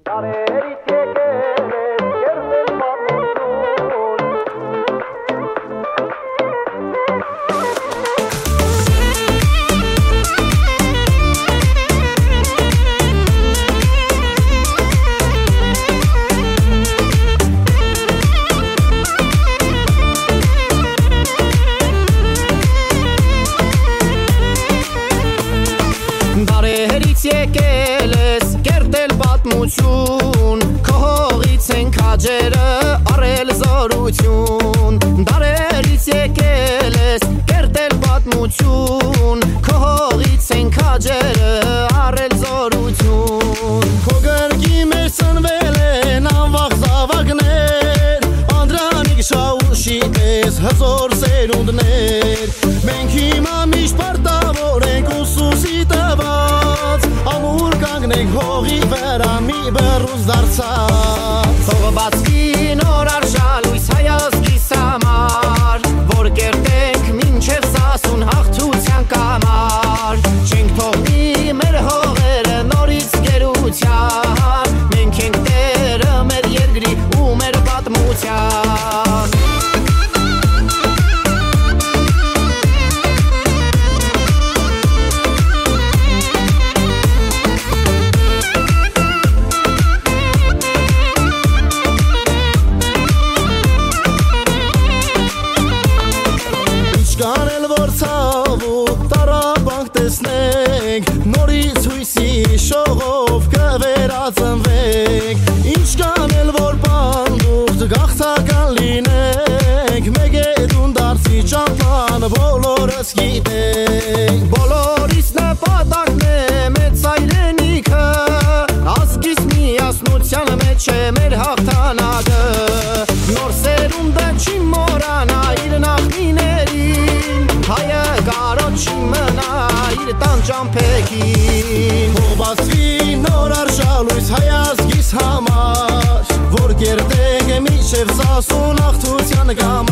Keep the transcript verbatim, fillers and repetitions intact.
Դարերից եկել ես կերտել պատմություն, քո հողից են քաջերը առել զորություն։ Դարերից եկել ես կերտել պատմություն, քո հողից են քաջերը առել զորություն։ Քո գրկի մեջ ծնվել են անվաղ զավակներ, Անդրանիկ Շաուշի պես հզոր սերունդներ։ Մենք հիմա միշտ պարտավոր ենք ուսուսի տված, ամուր կանգնենք հողի վրա մի բռունց դարձած։ Թող բացվի նոր արշալույս հայազգիս համար, որ կերտենք մինչև սասուն հաղթության կամար։ Չենք թողնի մեր հողերը նորից գերության, մենք ենք տերը մեր երկրի ու մեր պատմության։ Կանել որ ցավ ու տարապանք տեսնենք, նորից հույսի շողով կվերածնվենք։ Ինչ կանել որ պանդուխտ գաղթական լինենք, մեկ էդուն դարձի ճամփան բոլորս գիտենք։ Բոլորիս նպատակն է մեծ հայրենիքը, ազգիս միասնության մեջ է մեր հաղթանակը։ Նոր սերունդը չի մոռանա իր նախնիներին, հայը կարոտ չի մնա իր տան ճամփեքին։ Թող բացվի նոր արշալույս հայազգիս համար, որ կերտենք մինչև սասուն հաղթության կամար։